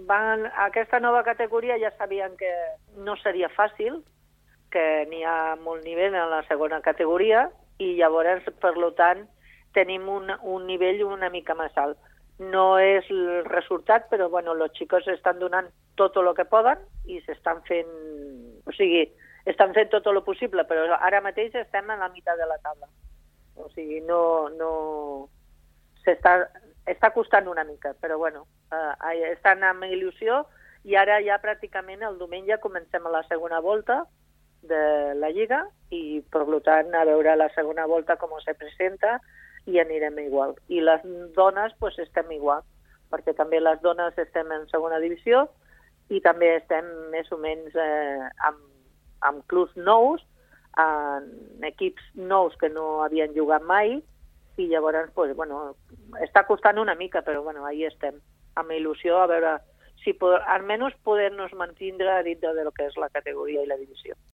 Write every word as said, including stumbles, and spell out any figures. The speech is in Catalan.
van, aquesta nova categoria ja sabien que no seria fàcil, que n'hi ha molt nivell en la segona categoria i llavors, per tant, tenim un, un nivell una mica més alt. No és el resultat, però bueno, los chicos estan donant tot el que poden i s'estan fent, o sigui, estan fent tot el possible, però ara mateix estem a la meitat de la taula. O sigui, no, no, s'està, està costant una mica, però bueno, eh, estan amb il·lusió i ara ja pràcticament el diumenge comencem a la segona volta de la Lliga i, per tant, a veure la segona volta com se presenta i anirem igual. I les dones, pues, estem igual, perquè també les dones estem en segona divisió i també estem més o menys eh, amb, amb clubs nous, en equips nous que no havien jugat mai i llavors, pues, bueno, està costant una mica, però bueno, ahí estem, amb il·lusió a veure si almenys poder-nos mantindre dintre de lo que és la categoria i la divisió.